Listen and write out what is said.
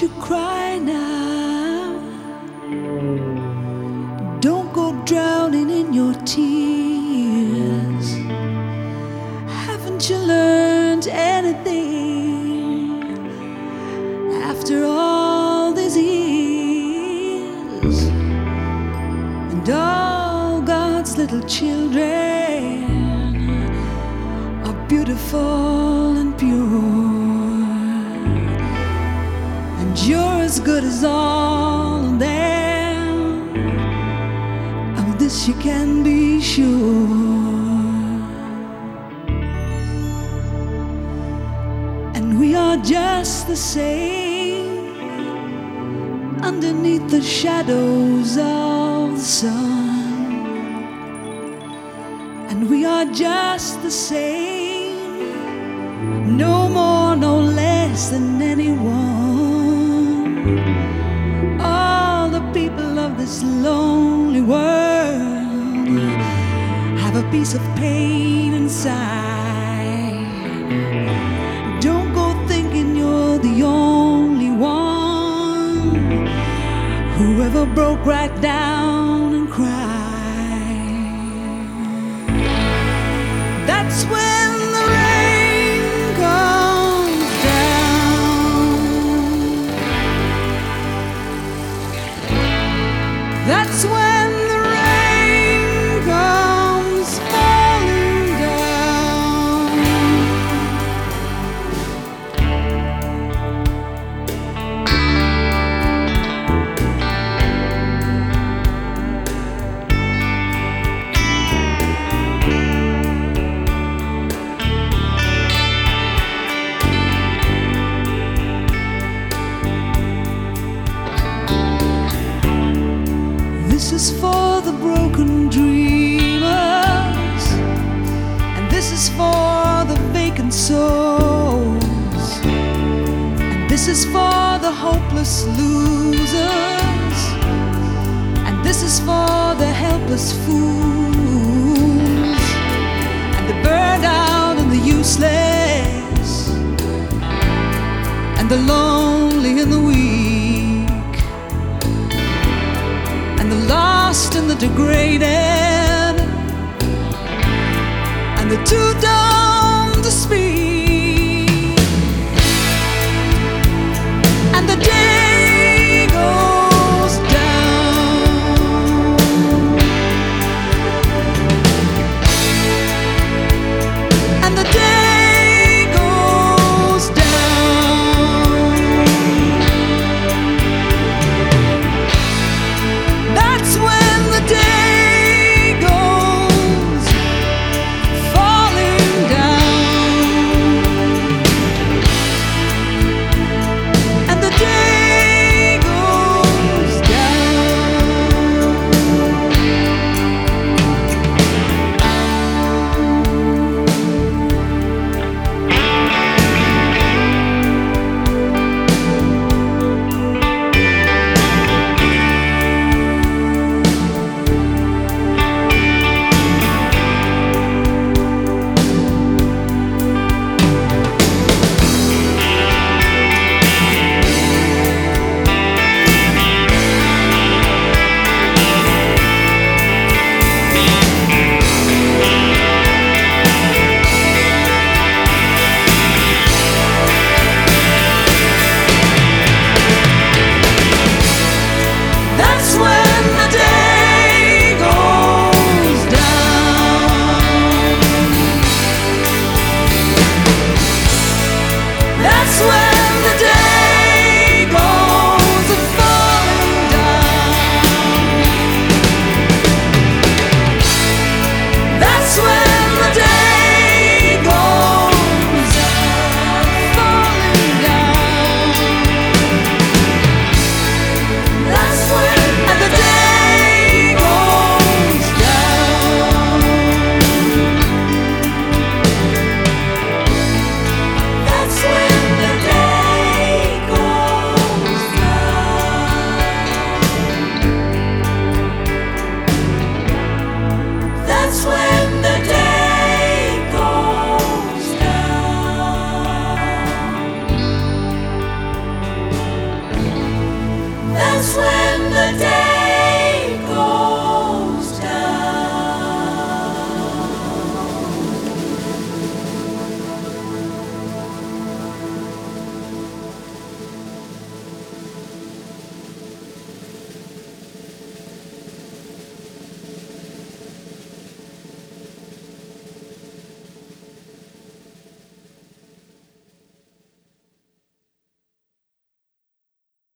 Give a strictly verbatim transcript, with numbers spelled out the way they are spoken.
you cry now. Don't go drowning in your tears. Haven't you learned anything after all these years? And all God's little children are beautiful and pure. And you're as good as all of them. Of this you can be sure. And we are just the same underneath the shadows of the sun. And we are just the same, no more, no less than anyone. All the people of this lonely world have a piece of pain inside. Don't go thinking you're the only one who ever broke right down and cried. That's when the rain comes down. That's when the rain comes falling down. This is for the broken dreamers, and this is for the vacant souls, and this is for the hopeless losers, and this is for the helpless fools, and the burned out and the useless, and the lonely and the weak, and the lost and the degraded, and the too dumb to speak. And the day goes down, and the day goes down. That's when the day That's where